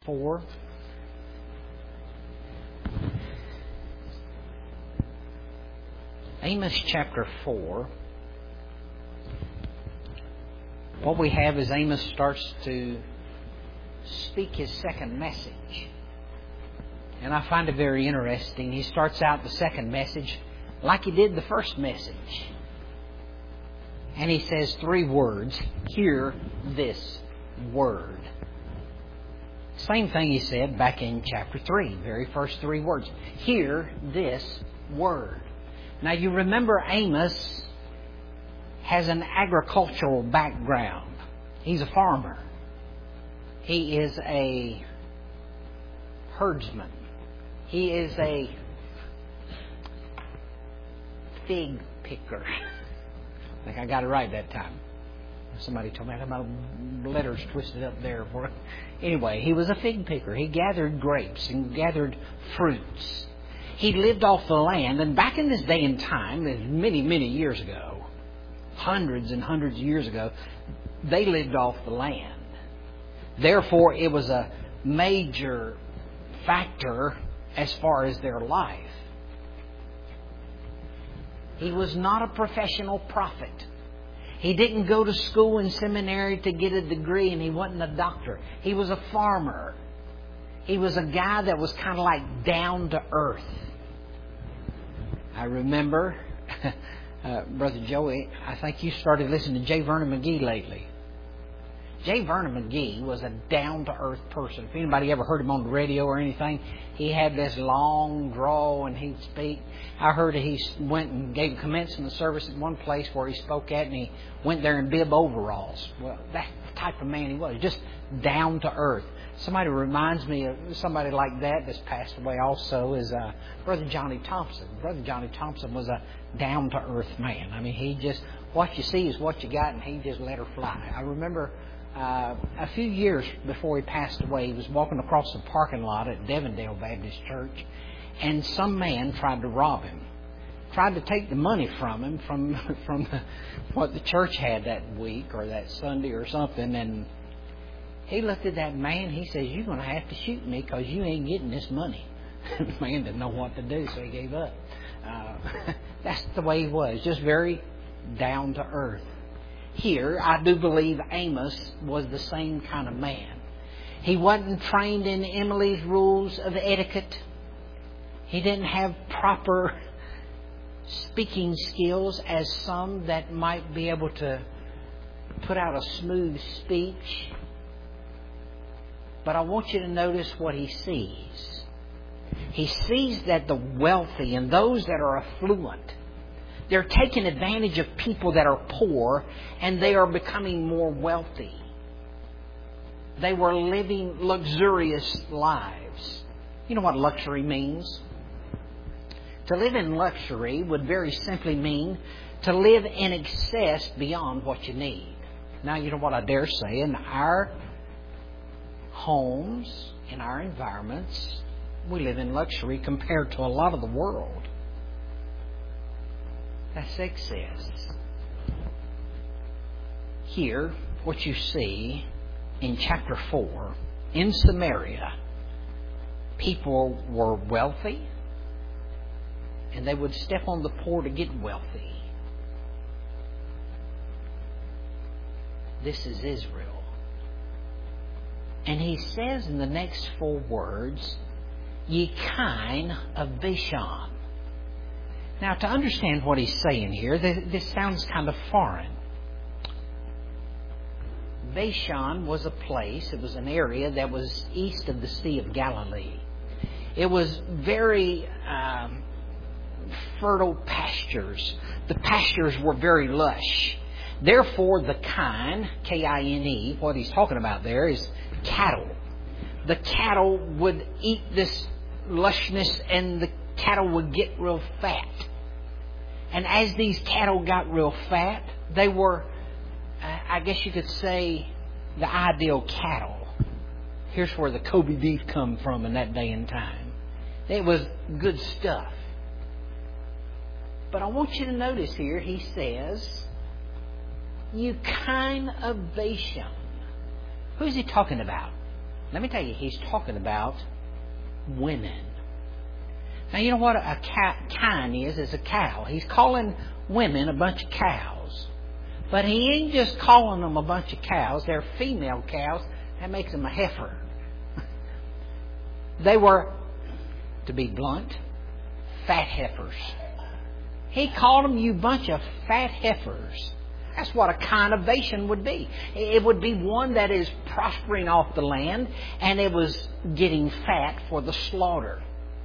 4. Amos chapter 4. What we have is Amos starts to speak his second message. And I find it very interesting. He starts out the second message like he did the first message. And he says 3 words. Hear this word. Same thing he said back in chapter 3. Very first 3 words. Hear this word. Now you remember Amos has an agricultural background. He's a farmer. He is a herdsman. He is a fig picker. I think I got it right that time. Somebody told me I had my letters twisted up there. Anyway, he was a fig picker. He gathered grapes and gathered fruits. He lived off the land. And back in this day and time, many, many years ago, hundreds and hundreds of years ago, they lived off the land. Therefore, it was a major factor as far as their life. He was not a professional prophet. He didn't go to school and seminary to get a degree, and he wasn't a doctor. He was a farmer. He was a guy that was kind of like down to earth. I remember, Brother Joey, I think you started listening to J. Vernon McGee lately. J. Vernon McGee was a down-to-earth person. If anybody ever heard him on the radio or anything, he had this long drawl and he'd speak. I heard he went and gave a commencement service at one place where he spoke at, and he went there in bib overalls. Well, that's the type of man he was, just down-to-earth. Somebody reminds me of somebody like that that's passed away also is Brother Johnny Thompson. Brother Johnny Thompson was a down-to-earth man. I mean, he just, what you see is what you got, and he just let her fly. I remember a few years before he passed away, he was walking across the parking lot at Devondale Baptist Church, and some man tried to rob him. Tried to take the money from him from what the church had that week or that Sunday or something, and he looked at that man. He says, "You're going to have to shoot me because you ain't getting this money." The man didn't know what to do, so he gave up. That's the way he was, just very down to earth. Here, I do believe Amos was the same kind of man. He wasn't trained in Emily's rules of etiquette. He didn't have proper speaking skills as some that might be able to put out a smooth speech. But I want you to notice what he sees. He sees that the wealthy and those that are affluent, they're taking advantage of people that are poor, and they are becoming more wealthy. They were living luxurious lives. You know what luxury means? To live in luxury would very simply mean to live in excess beyond what you need. Now, you know what I dare say, in our homes, in our environments, we live in luxury compared to a lot of the world. That's excess. Here, what you see in chapter 4, in Samaria, people were wealthy, and they would step on the poor to get wealthy. This is Israel. And he says in the next 4 words, "Ye kine of Bashan." Now, to understand what he's saying here, this sounds kind of foreign. Bashan was a place, it was an area that was east of the Sea of Galilee. It was very fertile pastures. The pastures were very lush. Therefore, the kine, K-I-N-E, what he's talking about there is cattle. The cattle would eat this lushness, and the cattle would get real fat. And as these cattle got real fat, they were, I guess you could say, the ideal cattle. Here's where the Kobe beef come from in that day and time. It was good stuff. But I want you to notice here, he says, "You kine of Bashan." Who's he talking about? Let me tell you, he's talking about women. Now, you know what a kine is a cow. He's calling women a bunch of cows. But he ain't just calling them a bunch of cows. They're female cows. That makes them a heifer. They were, to be blunt, fat heifers. He called them, you bunch of fat heifers. That's what a connovation would be. It would be one that is prospering off the land, and it was getting fat for the slaughter.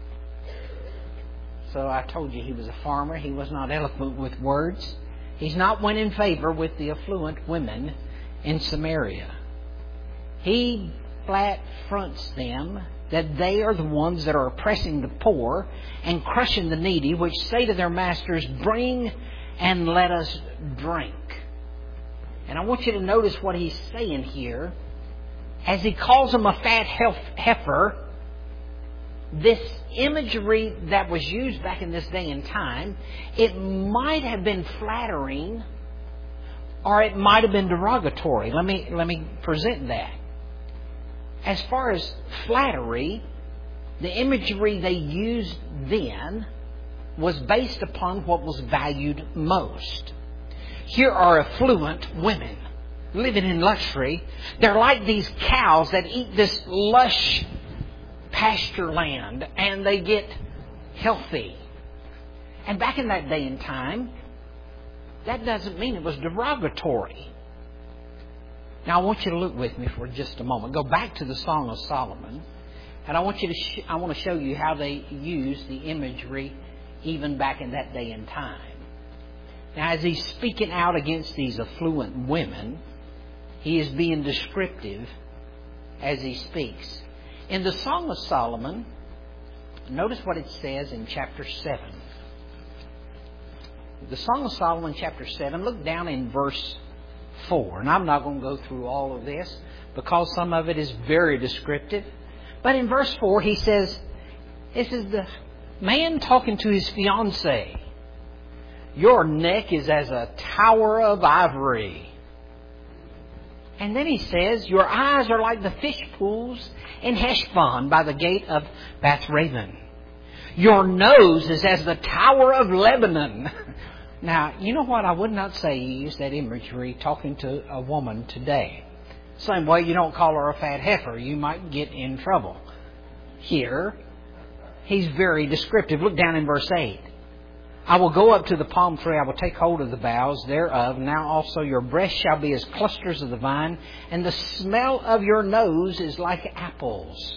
So I told you he was a farmer. He was not eloquent with words. He's not winning favor with the affluent women in Samaria. He flat fronts them that they are the ones that are oppressing the poor and crushing the needy, which say to their masters, "Bring and let us drink." And I want you to notice what he's saying here. As he calls them a fat heifer, this imagery that was used back in this day and time, it might have been flattering or it might have been derogatory. Let me present that. As far as flattery, the imagery they used then was based upon what was valued most. Here are affluent women living in luxury. They're like these cows that eat this lush pasture land and they get healthy. And back in that day and time, that doesn't mean it was derogatory. Now I want you to look with me for just a moment. Go back to the Song of Solomon, and I want to show you how they used the imagery even back in that day and time. Now, as he's speaking out against these affluent women, he is being descriptive as he speaks. In the Song of Solomon, notice what it says in chapter 7. The Song of Solomon, chapter 7, look down in verse 4. And I'm not going to go through all of this because some of it is very descriptive. But in verse 4, he says, this is the man talking to his fiancée. "Your neck is as a tower of ivory." And then he says, "Your eyes are like the fish pools in Heshbon by the gate of Bath-raven. Your nose is as the tower of Lebanon." Now, you know what? I would not say you use that imagery talking to a woman today. Same way you don't call her a fat heifer. You might get in trouble. Here, he's very descriptive. Look down in verse 8. "I will go up to the palm tree. I will take hold of the boughs thereof. Now also your breasts shall be as clusters of the vine, and the smell of your nose is like apples."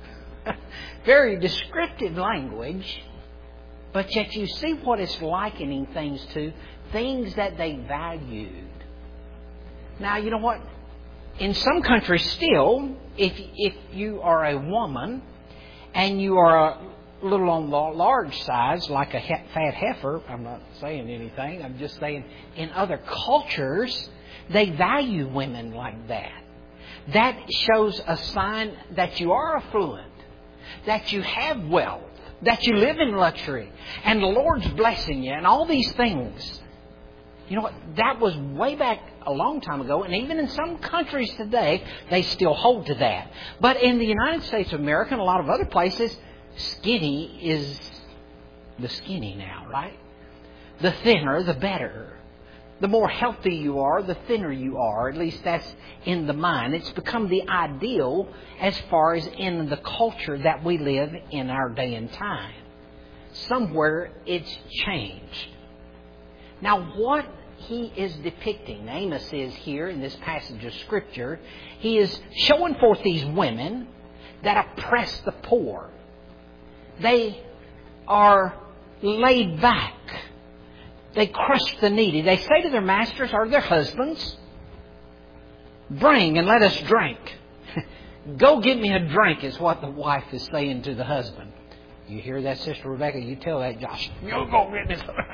Very descriptive language. But yet you see what it's likening things to. Things that they valued. Now, you know what? In some countries still, if you are a woman and you are a little on the large size, like a fat heifer, I'm not saying anything, I'm just saying in other cultures, they value women like that. That shows a sign that you are affluent, that you have wealth, that you live in luxury, and the Lord's blessing you, and all these things. You know what? That was way back a long time ago, and even in some countries today, they still hold to that. But in the United States of America and a lot of other places, skinny is the skinny now, right? The thinner, the better. The more healthy you are, the thinner you are. At least that's in the mind. It's become the ideal as far as in the culture that we live in our day and time. Somewhere it's changed. Now what he is depicting, Amos is here in this passage of Scripture, he is showing forth these women that oppress the poor. They are laid back. They crush the needy. They say to their masters or their husbands, "Bring and let us drink." "Go get me a drink," is what the wife is saying to the husband. You hear that, Sister Rebecca? You tell that Josh, "You go get me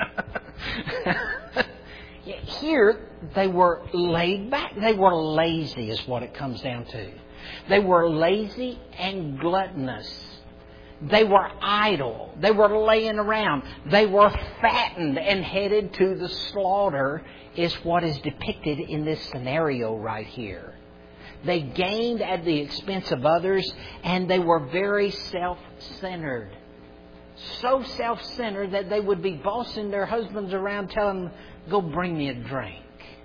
some." Here, they were laid back. They were lazy is what it comes down to. They were lazy and gluttonous. They were idle. They were laying around. They were fattened and headed to the slaughter is what is depicted in this scenario right here. They gained at the expense of others, and they were very self-centered. So self-centered that they would be bossing their husbands around, telling them, go bring me a drink.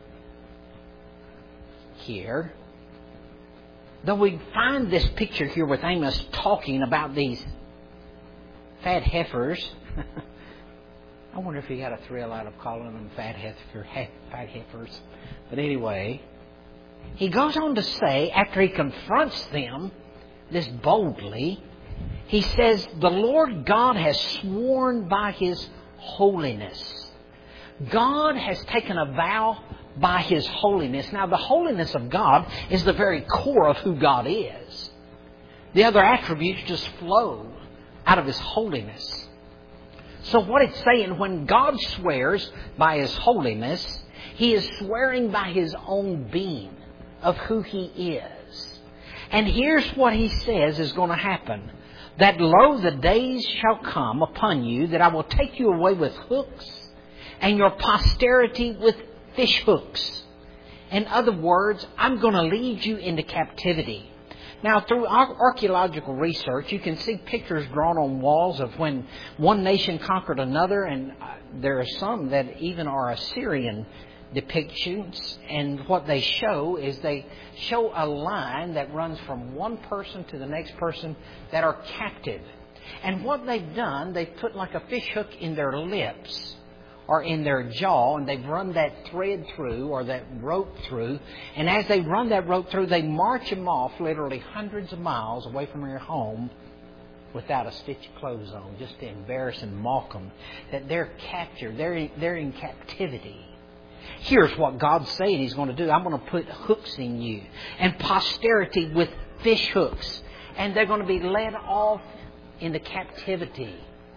Here, though we find this picture here with Amos talking about these fat heifers. I wonder if he got a thrill out of calling them fat heifers. But anyway, he goes on to say, after he confronts them this boldly, he says, the Lord God has sworn by His holiness. God has taken a vow by His holiness. Now, the holiness of God is the very core of who God is. The other attributes just flow out of His holiness. So what it's saying, when God swears by His holiness, He is swearing by His own being of who He is. And here's what He says is going to happen. That, lo, the days shall come upon you that I will take you away with hooks, and your posterity with fish hooks. In other words, I'm going to lead you into captivity. Now, through archaeological research, you can see pictures drawn on walls of when one nation conquered another, and there are some that even are Assyrian depictions, and what they show is they show a line that runs from one person to the next person that are captive. And what they've done, they've put like a fish hook in their lips or in their jaw, and they've run that thread through or that rope through, and as they run that rope through, they march them off literally hundreds of miles away from their home without a stitch of clothes on, just to embarrass and mock them that they're captured, they're in captivity. Here's what God's saying He's going to do. I'm going to put hooks in you, and posterity with fish hooks, and they're going to be led off into captivity.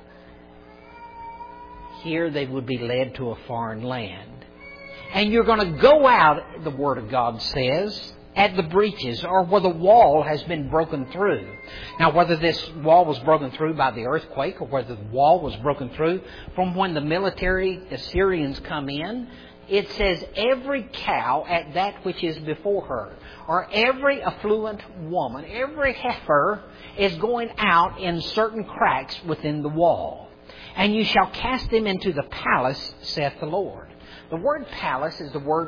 Here they would be led to a foreign land. And you're going to go out, the Word of God says, at the breaches, or where the wall has been broken through. Now, whether this wall was broken through by the earthquake, or whether the wall was broken through from when the military Assyrians come in, it says every cow at that which is before her, or every affluent woman, every heifer is going out in certain cracks within the wall. And you shall cast them into the palace, saith the Lord. The word palace is the word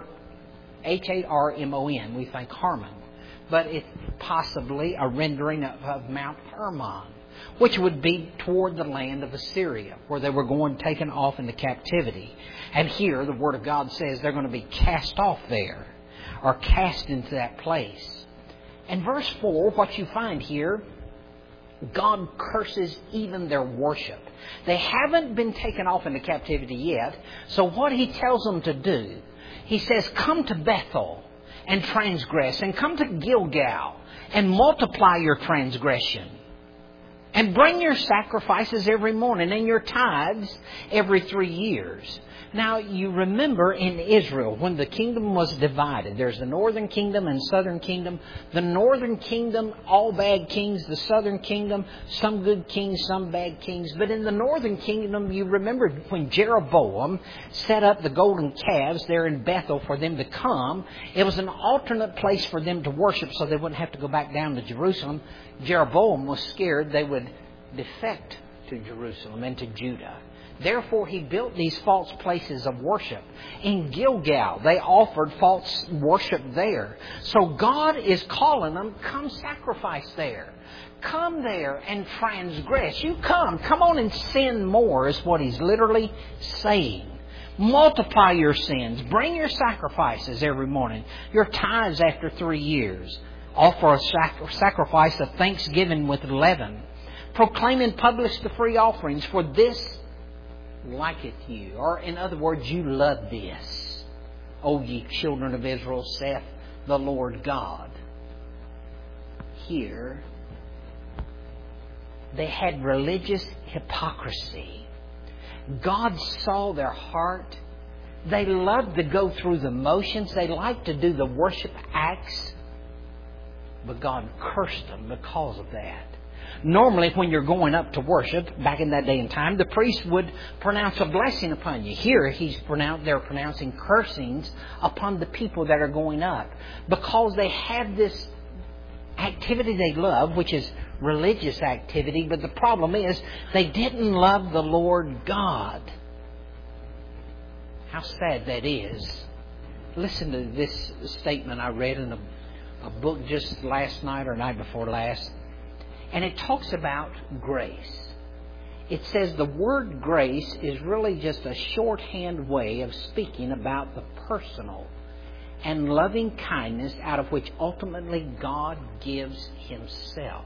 Harmon. We think Harmon. But it's possibly a rendering of Mount Hermon, which would be toward the land of Assyria, where they were taken off into captivity. And here the Word of God says they're going to be cast off there, or cast into that place. And verse 4, what you find here, God curses even their worship. They haven't been taken off into captivity yet. So what He tells them to do, He says, come to Bethel and transgress, and come to Gilgal and multiply your transgression. And bring your sacrifices every morning and your tithes every 3 years. Now, you remember in Israel, when the kingdom was divided, there's the northern kingdom and southern kingdom. The northern kingdom, all bad kings. The southern kingdom, some good kings, some bad kings. But in the northern kingdom, you remember when Jeroboam set up the golden calves there in Bethel for them to come, it was an alternate place for them to worship so they wouldn't have to go back down to Jerusalem. Jeroboam was scared they would defect to Jerusalem and to Judah. Therefore, he built these false places of worship. In Gilgal, they offered false worship there. So God is calling them, come sacrifice there. Come there and transgress. You come on and sin more is what He's literally saying. Multiply your sins. Bring your sacrifices every morning. Your tithes after 3 years. Offer a sacrifice of thanksgiving with leaven. Proclaim and publish the free offerings, for this liketh you. Or in other words, you love this. O ye children of Israel, saith the Lord God. Here, they had religious hypocrisy. God saw their heart. They loved to go through the motions. They liked to do the worship acts. But God cursed them because of that. Normally, when you're going up to worship, back in that day and time, the priest would pronounce a blessing upon you. Here, they're pronouncing cursings upon the people that are going up, because they have this activity they love, which is religious activity. But the problem is, they didn't love the Lord God. How sad that is. Listen to this statement I read in a book just last night or night before last. And it talks about grace. It says the word grace is really just a shorthand way of speaking about the personal and loving kindness out of which ultimately God gives Himself.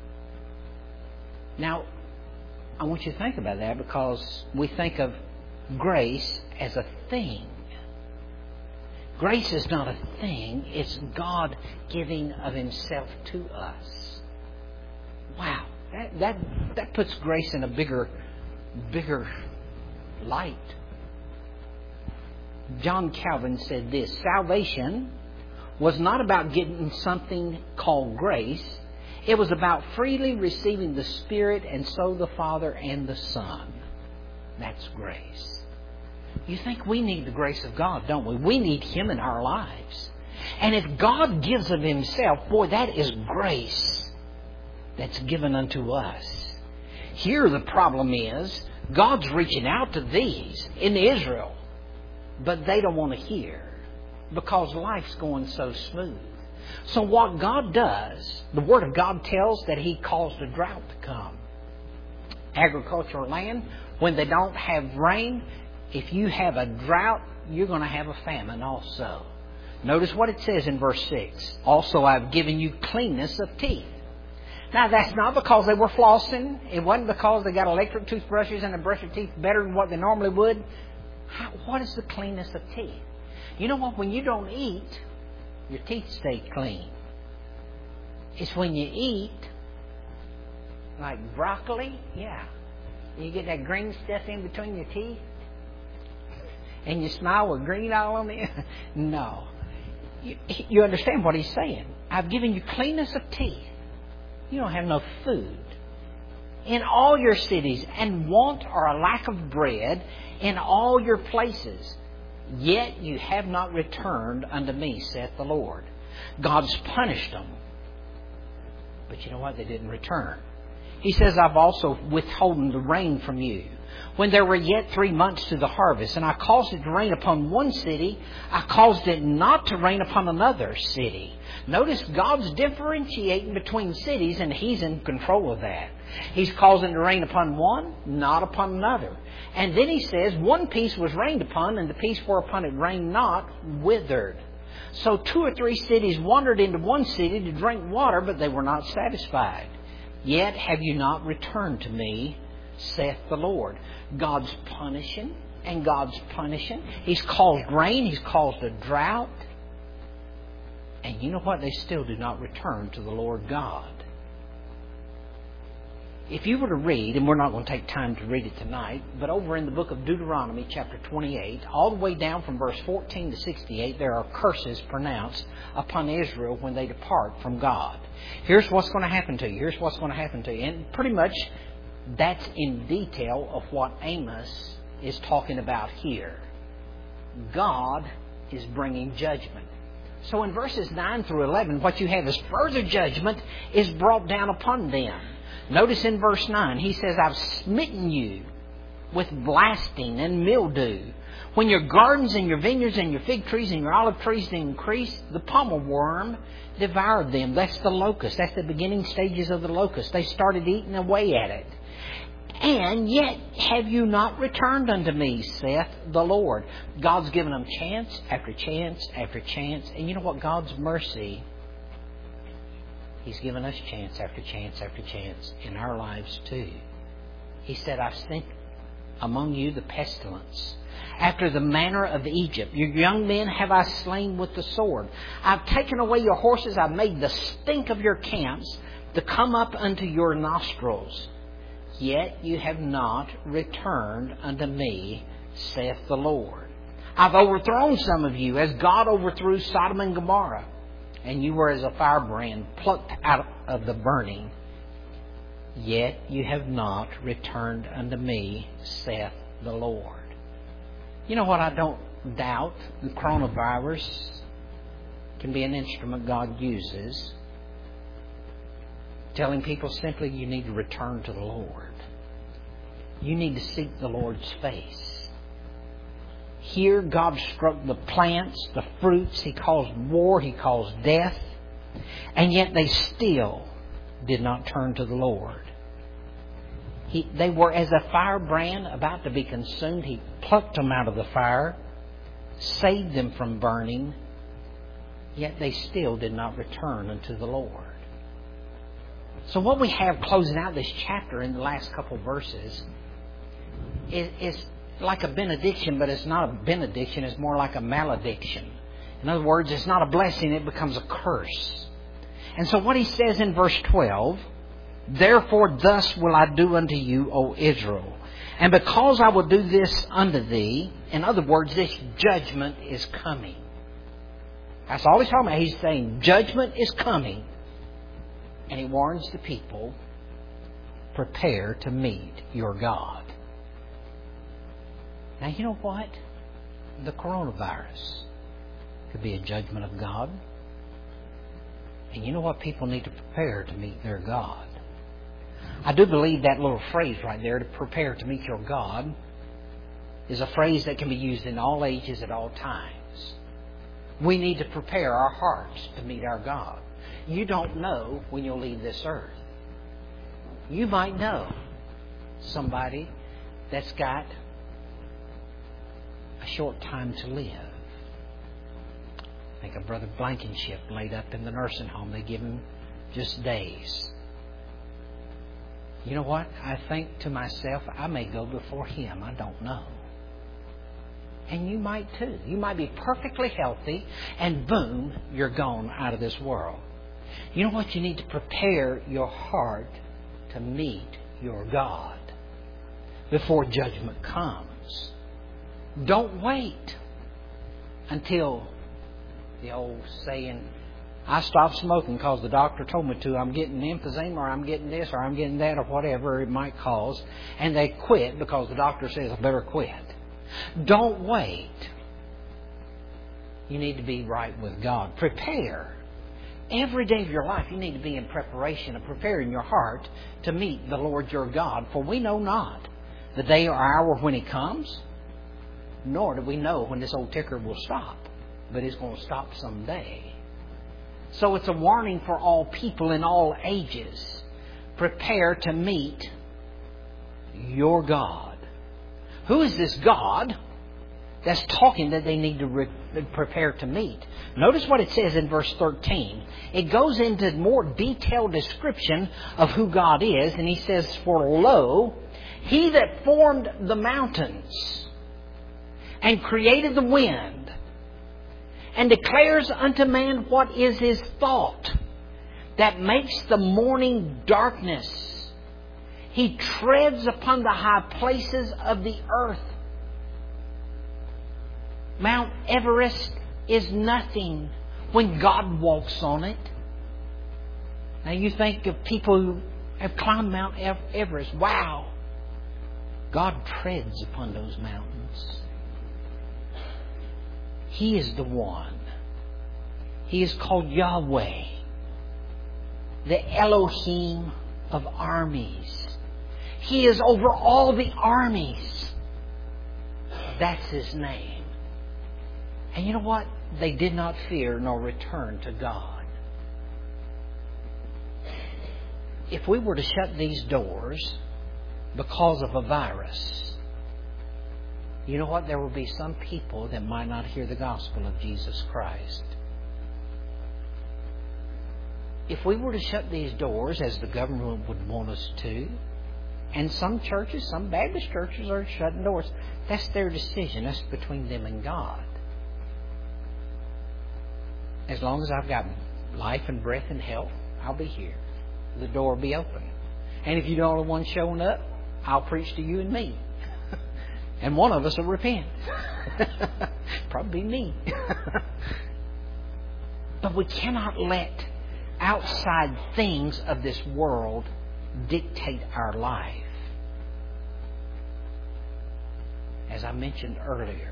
Now, I want you to think about that, because we think of grace as a thing. Grace is not a thing. It's God giving of Himself to us. Wow. That puts grace in a bigger light. John Calvin said this: salvation was not about getting something called grace. It was about freely receiving the Spirit, and so the Father and the Son. That's grace. You think we need the grace of God, don't we? We need Him in our lives. And if God gives of Himself, boy, that is grace that's given unto us. Here the problem is, God's reaching out to these in Israel, but they don't want to hear, because life's going so smooth. So what God does, the Word of God tells that He caused a drought to come. Agricultural land, when they don't have rain, if you have a drought, you're going to have a famine also. Notice what it says in verse 6. Also, I've given you cleanness of teeth. Now, that's not because they were flossing. It wasn't because they got electric toothbrushes and they brush their teeth better than what they normally would. What is the cleanness of teeth? You know what? When you don't eat, your teeth stay clean. It's when you eat, like broccoli, yeah. You get that green stuff in between your teeth, and you smile with green all on it. No. You understand what he's saying. I've given you cleanness of teeth. You don't have no food. In all your cities, and want or a lack of bread in all your places. Yet you have not returned unto me, saith the Lord. God's punished them. But you know what? They didn't return. He says, I've also withholden the rain from you, when there were yet 3 months to the harvest. And I caused it to rain upon one city. I caused it not to rain upon another city. Notice God's differentiating between cities, and He's in control of that. He's causing it to rain upon one, not upon another. And then He says, one piece was rained upon, and the piece whereupon it rained not withered. So 2 or 3 cities wandered into one city to drink water, but they were not satisfied. Yet have you not returned to me, saith the Lord. God's punishing, and God's punishing. He's caused rain. He's caused a drought. And you know what? They still do not return to the Lord God. If you were to read, and we're not going to take time to read it tonight, but over in the book of Deuteronomy, chapter 28, all the way down from verse 14 to 68, there are curses pronounced upon Israel when they depart from God. Here's what's going to happen to you. Here's what's going to happen to you. And pretty much that's in detail of what Amos is talking about here. God is bringing judgment. So in verses 9 through 11, what you have is further judgment is brought down upon them. Notice in verse 9, he says, I've smitten you with blasting and mildew. When your gardens and your vineyards and your fig trees and your olive trees increased, the pommel worm devoured them. That's the locust. That's the beginning stages of the locust. They started eating away at it. And yet have you not returned unto me, saith the Lord. God's given them chance after chance after chance. And you know what? God's mercy, He's given us chance after chance after chance in our lives too. He said, I've sent among you the pestilence, after the manner of Egypt. Your young men have I slain with the sword. I've taken away your horses. I've made the stink of your camps to come up unto your nostrils. Yet you have not returned unto me, saith the Lord. I've overthrown some of you, as God overthrew Sodom and Gomorrah. And you were as a firebrand plucked out of the burning. Yet you have not returned unto me, saith the Lord. You know what I don't doubt? The coronavirus can be an instrument God uses, telling people simply you need to return to the Lord. You need to seek the Lord's face. Here God struck the plants, the fruits. He caused war. He caused death. And yet they still did not turn to the Lord. They were as a firebrand about to be consumed. He plucked them out of the fire, saved them from burning, yet they still did not return unto the Lord. So what we have closing out this chapter in the last couple of verses is like a benediction, but it's not a benediction, it's more like a malediction. In other words, it's not a blessing, it becomes a curse. And so what he says in verse 12, therefore thus will I do unto you, O Israel. And because I will do this unto thee, in other words, this judgment is coming. That's all he's talking about. He's saying judgment is coming. And he warns the people, prepare to meet your God. Now you know what? The coronavirus could be a judgment of God. And you know what? People need to prepare to meet their God. I do believe that little phrase right there, to prepare to meet your God, is a phrase that can be used in all ages at all times. We need to prepare our hearts to meet our God. You don't know when you'll leave this earth. You might know somebody that's got a short time to live. I think of Brother Blankenship laid up in the nursing home. They give him just days. You know what? I think to myself, I may go before him. I don't know. And you might too. You might be perfectly healthy and boom, you're gone out of this world. You know what? You need to prepare your heart to meet your God before judgment comes. Don't wait until the old saying, I stopped smoking because the doctor told me to. I'm getting emphysema, or I'm getting this, or I'm getting that, or whatever it might cause. And they quit because the doctor says I better quit. Don't wait. You need to be right with God. Prepare. Every day of your life you need to be in preparation of preparing your heart to meet the Lord your God. For we know not the day or hour when He comes, nor do we know when this old ticker will stop. But it's going to stop someday. So it's a warning for all people in all ages. Prepare to meet your God. Who is this God that's talking that they need to prepare to meet? Notice what it says in verse 13. It goes into more detailed description of who God is. And He says, for lo, He that formed the mountains and created the wind, and declares unto man what is his thought, that makes the morning darkness. He treads upon the high places of the earth. Mount Everest is nothing when God walks on it. Now you think of people who have climbed Mount Everest. Wow! God treads upon those mountains. He is the one. He is called Yahweh, the Elohim of armies. He is over all the armies. That's His name. And you know what? They did not fear nor return to God. If we were to shut these doors because of a virus, you know what? There will be some people that might not hear the gospel of Jesus Christ. If we were to shut these doors, as the government would want us to, and some churches, some Baptist churches are shutting doors, that's their decision. That's between them and God. As long as I've got life and breath and health, I'll be here. The door will be open. And if you're the only one showing up, I'll preach to you and me. And one of us will repent. Probably me. But we cannot let outside things of this world dictate our life. As I mentioned earlier,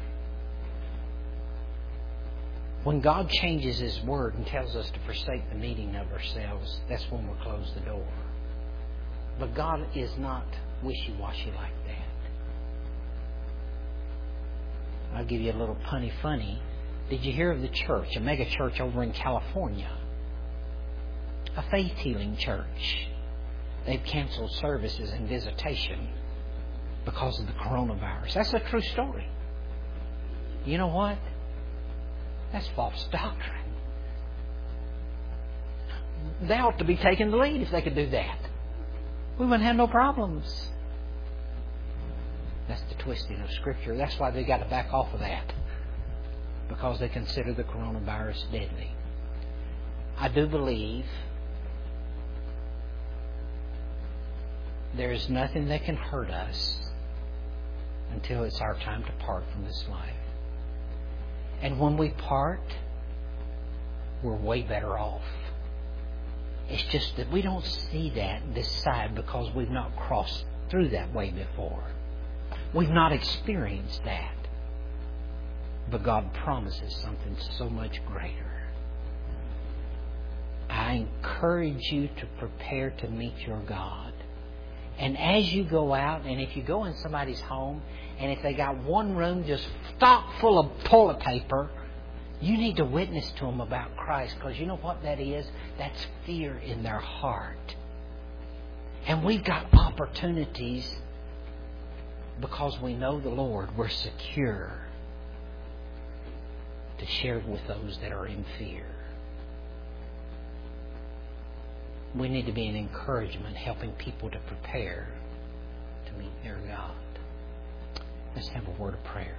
when God changes His Word and tells us to forsake the meeting of ourselves, that's when we'll close the door. But God is not wishy-washy like that. I'll give you a little punny funny. Did you hear of the church, a mega church over in California? A faith healing church. They've canceled services and visitation because of the coronavirus. That's a true story. You know what? That's false doctrine. They ought to be taking the lead if they could do that. We wouldn't have no problems. That's the twisting of Scripture. That's why they got to back off of that. Because they consider the coronavirus deadly. I do believe there is nothing that can hurt us until it's our time to part from this life. And when we part, we're way better off. It's just that we don't see that this side because we've not crossed through that way before. We've not experienced that. But God promises something so much greater. I encourage you to prepare to meet your God. And as you go out, and if you go in somebody's home, and if they got one room just stocked full of toilet paper, you need to witness to them about Christ. Because you know what that is? That's fear in their heart. And we've got opportunities because we know the Lord. We're secure to share with those that are in fear. We need to be an encouragement, helping people to prepare to meet their God. Let's have a word of prayer.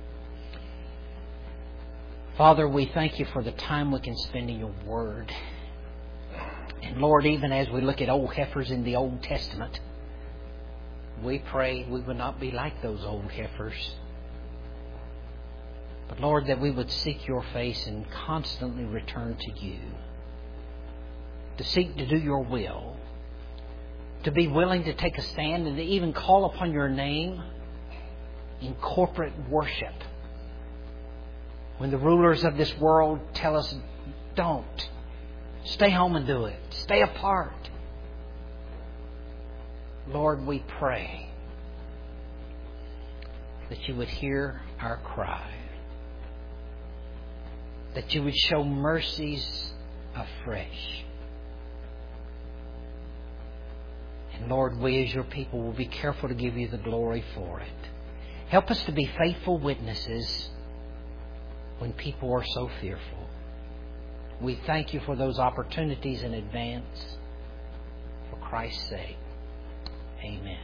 Father, we thank You for the time we can spend in Your Word. And Lord, even as we look at old heifers in the Old Testament, we pray we would not be like those old heifers. But Lord, that we would seek Your face and constantly return to You. To seek to do Your will. To be willing to take a stand and to even call upon Your name in corporate worship. When the rulers of this world tell us, don't. Stay home and do it. Stay apart. Lord, we pray that You would hear our cry. That You would show mercies afresh. And Lord, we as Your people will be careful to give You the glory for it. Help us to be faithful witnesses when people are so fearful. We thank You for those opportunities in advance. For Christ's sake. Amen.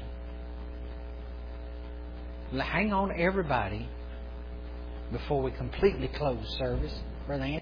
Hang on, everybody, before we completely close service. Brother Anthony.